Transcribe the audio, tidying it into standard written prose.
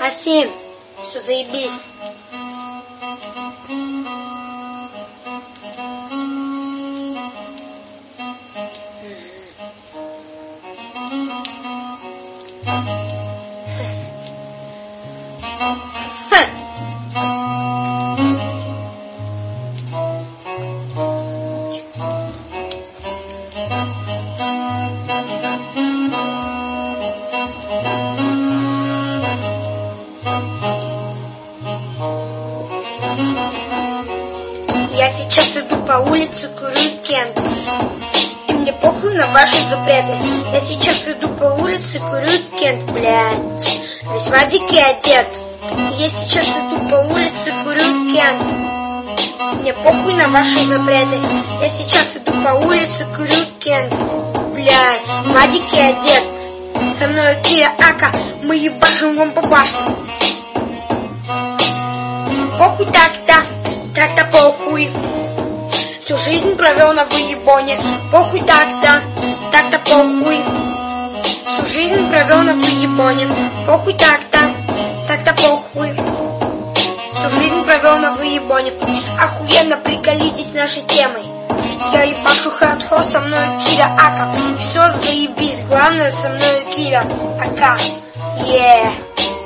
А7. Все, заебись. Я сейчас иду по улице, курю кент. И мне похуй на ваши запреты. Я сейчас иду по улице, курю кент, блядь. Весьма дикий одет. Я сейчас иду по улице, курю кент. Мне похуй на ваши запреты. Я сейчас иду по улице, курю кент, блядь. Весьма дикий одет. Со мной Киря Ака, мы ебашим вам по башням. Похуй так-то, так-то похуй. Всю жизнь провел на выебоне. Похуй так-то, так-то похуй. Всю жизнь провел на выебоне. Похуй так-то, так-то похуй. Всю жизнь провел на выебоне. Охуенно приколитесь нашей темой. Я ебашу хардхо, со мной Киря Ака. Все заебись, главное со мной Киря Ака. Yeah.